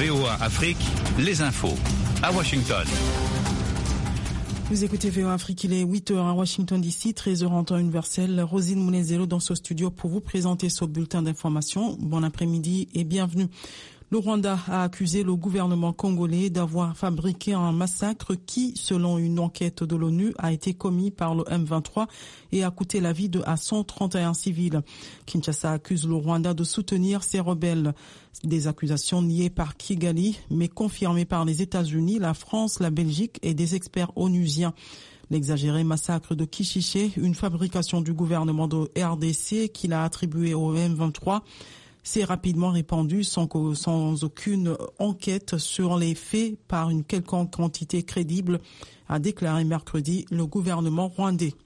VOA Afrique, les infos. À Washington. Vous écoutez VOA Afrique, il est 8h à Washington DC, 13h en temps universel. Rosine Mounezelo dans ce studio pour vous présenter ce bulletin d'information. Bon après-midi et bienvenue. Le Rwanda a accusé le gouvernement congolais d'avoir fabriqué un massacre qui, selon une enquête de l'ONU, a été commis par le M23 et a coûté la vie à 131 civils. Kinshasa accuse le Rwanda de soutenir ces rebelles. Des accusations niées par Kigali, mais confirmées par les États-Unis, la France, la Belgique et des experts onusiens. L'exagéré massacre de Kishiché, une fabrication du gouvernement de RDC qu'il a attribué au M23, s'est rapidement répandu sans aucune enquête sur les faits par une quelconque entité crédible, a déclaré mercredi le gouvernement rwandais.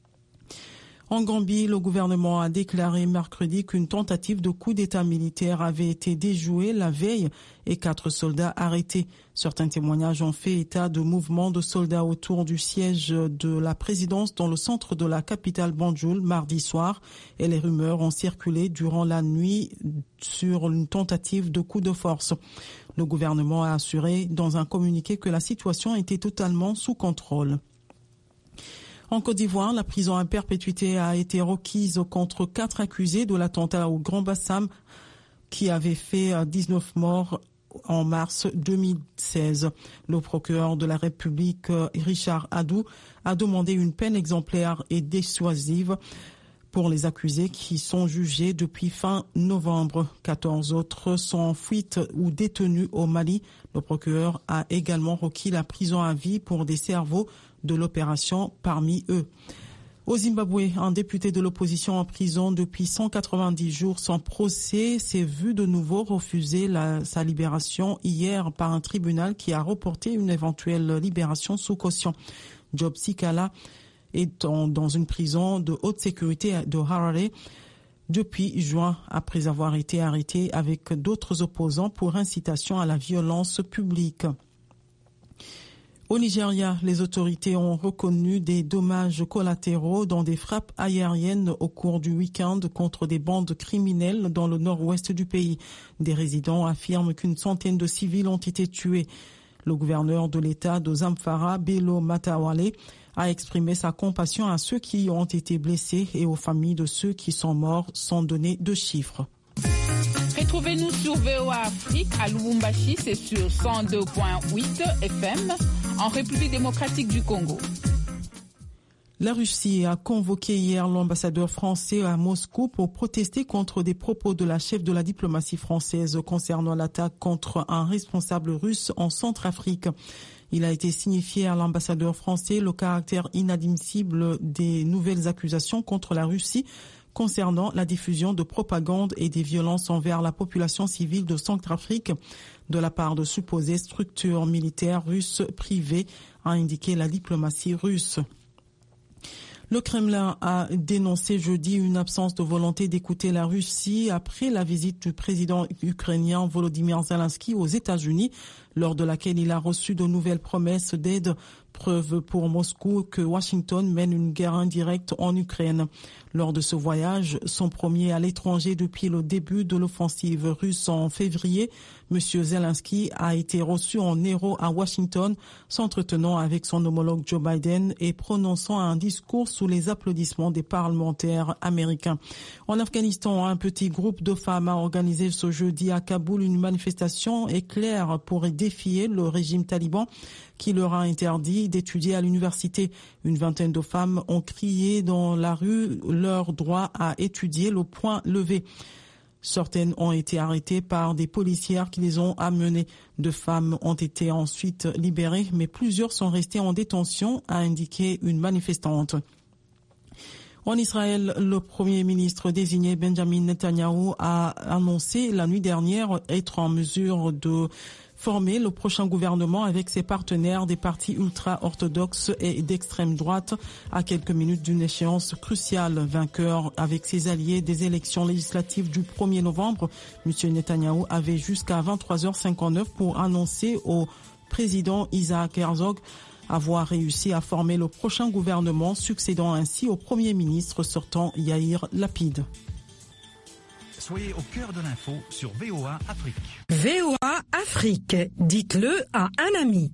En Gambie, le gouvernement a déclaré mercredi qu'une tentative de coup d'État militaire avait été déjouée la veille et 4 soldats arrêtés. Certains témoignages ont fait état de mouvements de soldats autour du siège de la présidence dans le centre de la capitale Banjul mardi soir et les rumeurs ont circulé durant la nuit sur une tentative de coup de force. Le gouvernement a assuré dans un communiqué que la situation était totalement sous contrôle. En Côte d'Ivoire, la prison à perpétuité a été requise contre 4 accusés de l'attentat au Grand Bassam qui avait fait 19 morts en mars 2016. Le procureur de la République, Richard Adou, a demandé une peine exemplaire et dissuasive pour les accusés qui sont jugés depuis fin novembre. 14 autres sont en fuite ou détenus au Mali. Le procureur a également requis la prison à vie pour des cerveaux de l'opération parmi eux. Au Zimbabwe, un député de l'opposition en prison depuis 190 jours sans procès s'est vu de nouveau refuser sa libération hier par un tribunal qui a reporté une éventuelle libération sous caution. Job Sikala est dans une prison de haute sécurité de Harare depuis juin, après avoir été arrêté avec d'autres opposants pour incitation à la violence publique. Au Nigeria, les autorités ont reconnu des dommages collatéraux dans des frappes aériennes au cours du week-end contre des bandes criminelles dans le nord-ouest du pays. Des résidents affirment qu'une centaine de civils ont été tués. Le gouverneur de l'État de Zamfara, Bello Matawalle, a exprimé sa compassion à ceux qui ont été blessés et aux familles de ceux qui sont morts sans donner de chiffres. Retrouvez-nous sur VOA Afrique à Lubumbashi, c'est sur 102.8 FM, en République démocratique du Congo. La Russie a convoqué hier l'ambassadeur français à Moscou pour protester contre des propos de la chef de la diplomatie française concernant l'attaque contre un responsable russe en Centrafrique. Il a été signifié à l'ambassadeur français le caractère inadmissible des nouvelles accusations contre la Russie concernant la diffusion de propagande et des violences envers la population civile de Centrafrique de la part de supposées structures militaires russes privées, a indiqué la diplomatie russe. Le Kremlin a dénoncé jeudi une absence de volonté d'écouter la Russie après la visite du président ukrainien Volodymyr Zelensky aux États-Unis, lors de laquelle il a reçu de nouvelles promesses d'aide, preuve pour Moscou que Washington mène une guerre indirecte en Ukraine. Lors de ce voyage, son premier à l'étranger depuis le début de l'offensive russe en février, M. Zelensky a été reçu en héros à Washington, s'entretenant avec son homologue Joe Biden et prononçant un discours sous les applaudissements des parlementaires américains. En Afghanistan, un petit groupe de femmes a organisé ce jeudi à Kaboul une manifestation éclair pour défier le régime taliban qui leur a interdit d'étudier à l'université. Une vingtaine de femmes ont crié dans la rue leur droit à étudier le point levé. Certaines ont été arrêtées par des policières qui les ont amenées. 2 femmes ont été ensuite libérées, mais plusieurs sont restées en détention, a indiqué une manifestante. En Israël, le Premier ministre désigné Benjamin Netanyahu a annoncé la nuit dernière être en mesure de former le prochain gouvernement avec ses partenaires des partis ultra-orthodoxes et d'extrême droite à quelques minutes d'une échéance cruciale. Vainqueur avec ses alliés des élections législatives du 1er novembre, M. Netanyahou avait jusqu'à 23h59 pour annoncer au président Isaac Herzog avoir réussi à former le prochain gouvernement, succédant ainsi au Premier ministre sortant Yair Lapid. Soyez au cœur de l'info sur VOA Afrique. VOA Afrique, dites-le à un ami.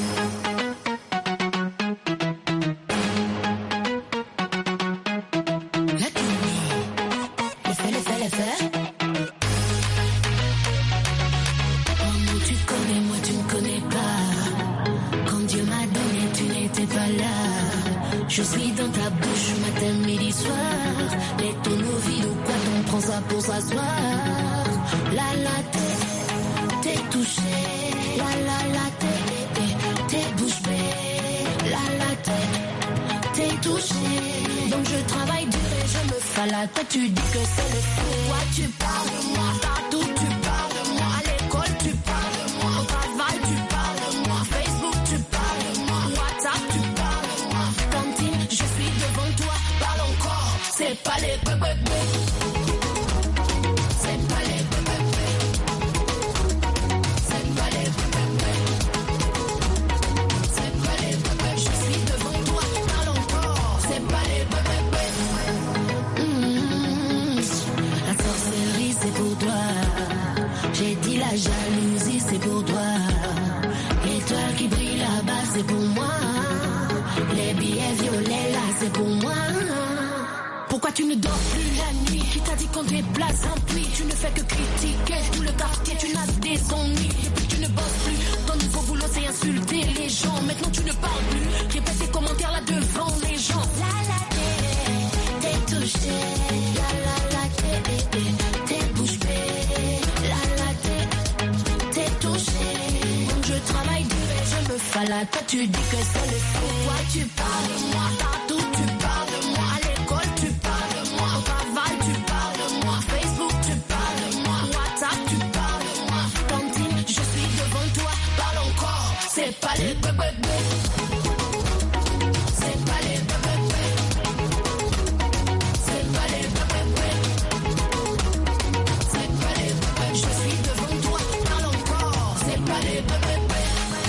Je suis dans ta bouche matin, midi, soir. Les tonneaux vides ou quoi, t'en prends ça pour s'asseoir. La, t'es touché. La, t'es bouche bée. La, t'es touché. Donc je travaille dur et je me fala. Toi tu dis que c'est le fou. Toi tu parles de moi. Partout tu parles de moi. À l'école tu parles de moi. Au travail tu parles de moi. Facebook tu parles de moi. WhatsApp tu parles de moi. Cantine, je suis devant toi. Parle encore. C'est pas les bébés. C'est pas les bébés. C'est pas les bébés. C'est pas les bébés. Je suis devant toi. Parle encore. C'est pas les bébés. La sorcellerie c'est pour toi. J'ai dit la jalousie c'est pour toi. L'étoile qui brille là-bas c'est pour moi. Les billets violets là c'est pour moi. Pourquoi tu ne dors plus la nuit? Qui t'a dit qu'on tes places remplies? Tu ne fais que critiquer tout le quartier, tu n'as des ennuis. Depuis tu ne bosses plus, ton nouveau boulot c'est insulter les gens. Maintenant tu ne parles plus, répète tes commentaires là devant les gens. La t'es touché. La t'es bouche bée. La t'es touché. Donc je travaille dur et je me fala. Toi tu dis que c'est le fou. Toi tu parles de moi, partout tu parles de moi. À l'école tu parles de moi, au travail tu parles de moi. Facebook tu parles de moi, WhatsApp tu parles de moi. Cantine, je suis devant toi, parle encore. C'est pas les bébés. C'est pas les bébés. C'est pas les bébés. C'est pas les bébés. Je suis devant toi, parle encore. C'est pas les bébés.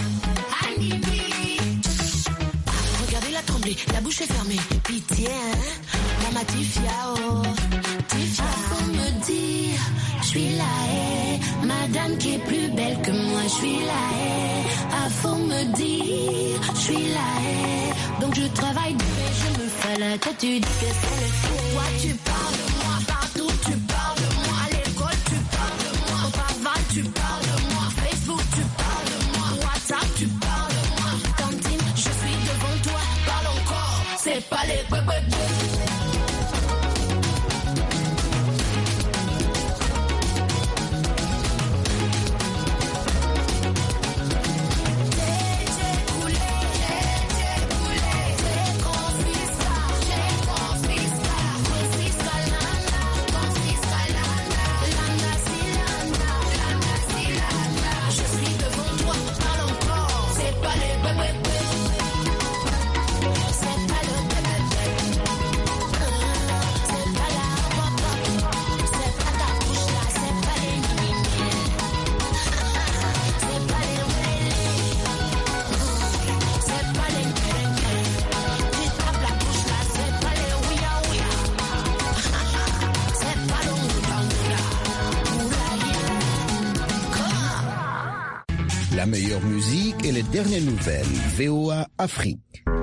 Regardez la tremblée, la bouche est fermée. Pitié, hein? Maman Tifia, oh. Tifia, faut me dire, je suis là, madame qui est plus belle que moi, je suis là, ah, faut me dire, je suis là, donc je travaille dur et je me fais là. Toi tu dis que c'est le fou. Toi tu parles de moi, partout tu parles de moi. À l'école tu parles de moi, au travail tu parles de moi. Facebook tu parles de moi, WhatsApp tu parles de moi. Cantine, je suis devant toi, parle encore. C'est pas les bébés. La meilleure musique et les dernières nouvelles. VOA Afrique.